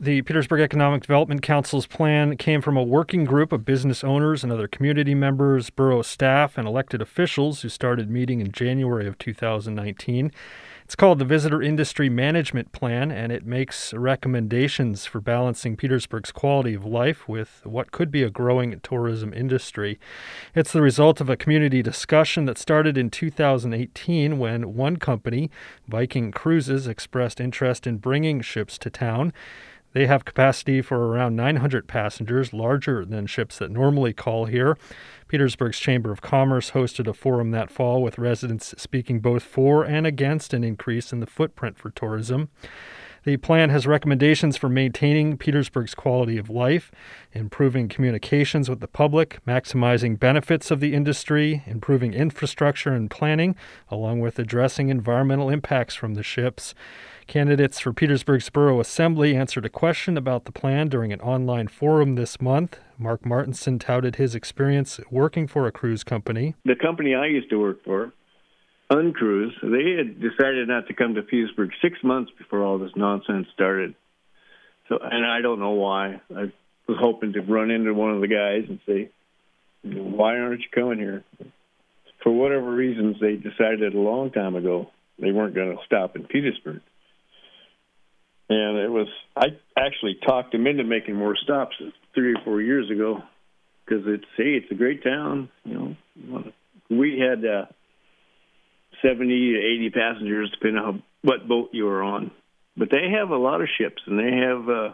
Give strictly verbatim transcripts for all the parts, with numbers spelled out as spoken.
The Petersburg Economic Development Council's plan came from a working group of business owners and other community members, borough staff, and elected officials who started meeting in January of two thousand nineteen. It's called the Visitor Industry Management Plan, and it makes recommendations for balancing Petersburg's quality of life with what could be a growing tourism industry. It's the result of a community discussion that started in two thousand eighteen when one company, Viking Cruises, expressed interest in bringing ships to town. They have capacity for around nine hundred passengers, larger than ships that normally call here. Petersburg's Chamber of Commerce hosted a forum that fall with residents speaking both for and against an increase in the footprint for tourism. The plan has recommendations for maintaining Petersburg's quality of life, improving communications with the public, maximizing benefits of the industry, improving infrastructure and planning, along with addressing environmental impacts from the ships. Candidates for Petersburg's Borough Assembly answered a question about the plan during an online forum this month. Mark Martinson touted his experience working for a cruise company. The company I used to work for, Uncruise, they had decided not to come to Petersburg six months before all this nonsense started. So, and I don't know why. I was hoping to run into one of the guys and say, why aren't you coming here? For whatever reasons, they decided a long time ago they weren't going to stop in Petersburg. And it was, I actually talked them into making more stops three or four years ago because it's, hey, it's a great town. You know, we had uh, seventy to eighty passengers, depending on how, what boat you were on. But they have a lot of ships, and they have uh,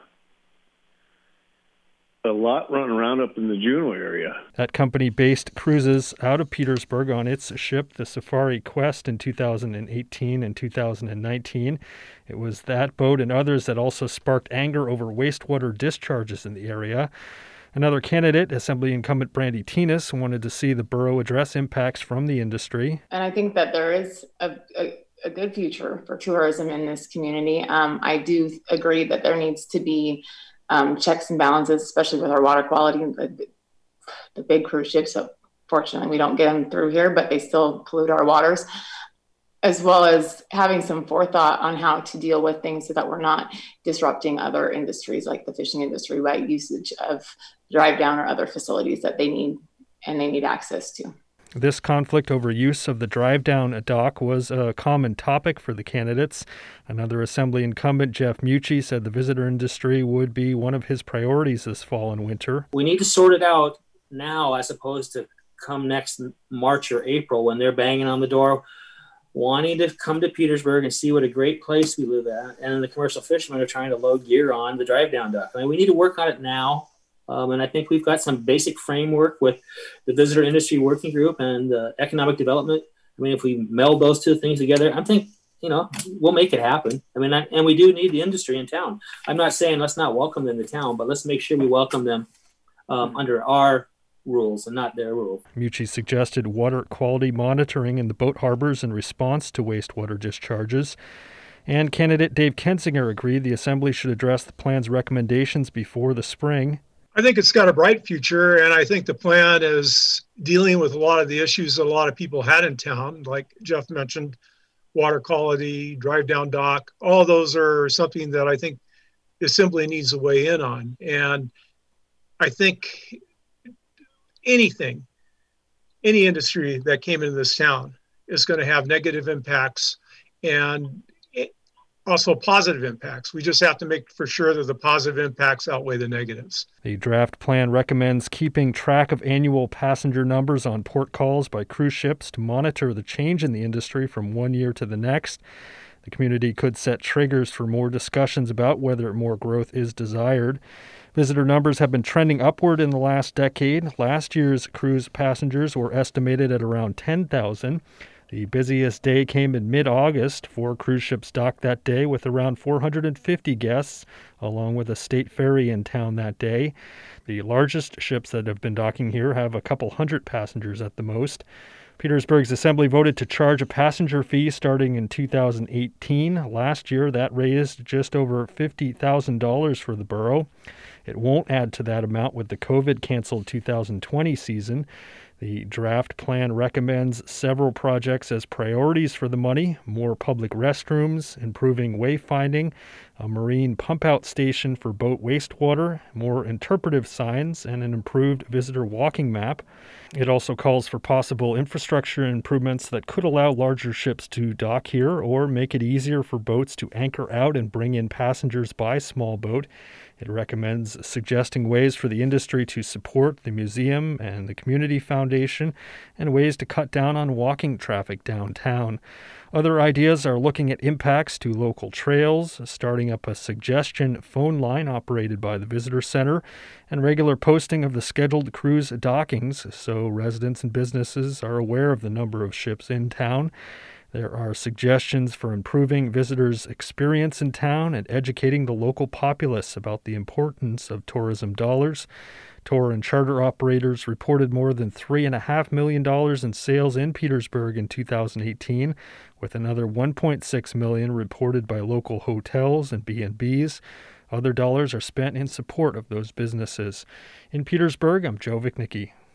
a lot running around up in the Juneau area. That company based cruises out of Petersburg on its ship, the Safari Quest, in two thousand eighteen and two thousand nineteen. It was that boat and others that also sparked anger over wastewater discharges in the area. Another candidate, Assembly incumbent Brandy Tinas, wanted to see the borough address impacts from the industry. And I think that there is a, a, a good future for tourism in this community. Um, I do agree that there needs to be um, checks and balances, especially with our water quality. The, the big cruise ships, so fortunately we don't get them through here, but they still pollute our waters, as well as having some forethought on how to deal with things so that we're not disrupting other industries like the fishing industry by usage of drive down or other facilities that they need and they need access to. This conflict over use of the drive-down dock was a common topic for the candidates. Another Assembly incumbent, Jeff Mucci, said the visitor industry would be one of his priorities this fall and winter. We need to sort it out now as opposed to come next March or April when they're banging on the door wanting to come to Petersburg and see what a great place we live at. And the commercial fishermen are trying to load gear on the drive-down dock. I mean, we need to work on it now. Um, and I think we've got some basic framework with the visitor industry working group and uh, economic development. I mean, if we meld those two things together, I think, you know, we'll make it happen. I mean, I, and we do need the industry in town. I'm not saying let's not welcome them to town, but let's make sure we welcome them um, under our rules and not their rules. Mucci suggested water quality monitoring in the boat harbors in response to wastewater discharges. And candidate Dave Kensinger agreed the Assembly should address the plan's recommendations before the spring. I think it's got a bright future, and I think the plan is dealing with a lot of the issues that a lot of people had in town, like Jeff mentioned, water quality, drive-down dock. All of those are something that I think the Assembly needs to weigh in on. And I think anything, any industry that came into this town is going to have negative impacts and also positive impacts. We just have to make for sure that the positive impacts outweigh the negatives. The draft plan recommends keeping track of annual passenger numbers on port calls by cruise ships to monitor the change in the industry from one year to the next. The community could set triggers for more discussions about whether more growth is desired. Visitor numbers have been trending upward in the last decade. Last year's cruise passengers were estimated at around ten thousand. The busiest day came in mid-August. Four cruise ships docked that day with around four hundred fifty guests, along with a state ferry in town that day. The largest ships that have been docking here have a couple hundred passengers at the most. Petersburg's Assembly voted to charge a passenger fee starting in two thousand eighteen. Last year, that raised just over fifty thousand dollars for the borough. It won't add to that amount with the COVID-canceled two thousand twenty season. The draft plan recommends several projects as priorities for the money: more public restrooms, improving wayfinding, a marine pump-out station for boat wastewater, more interpretive signs, and an improved visitor walking map. It also calls for possible infrastructure improvements that could allow larger ships to dock here or make it easier for boats to anchor out and bring in passengers by small boat. It recommends suggesting ways for the industry to support the museum and the community foundation and ways to cut down on walking traffic downtown. Other ideas are looking at impacts to local trails, starting up a suggestion phone line operated by the Visitor Center, and regular posting of the scheduled cruise dockings so residents and businesses are aware of the number of ships in town. There are suggestions for improving visitors' experience in town and educating the local populace about the importance of tourism dollars. Tour and charter operators reported more than three point five million dollars in sales in Petersburg in two thousand eighteen, with another one point six million dollars reported by local hotels and B and Bs. Other dollars are spent in support of those businesses. In Petersburg, I'm Joe Vichnicki.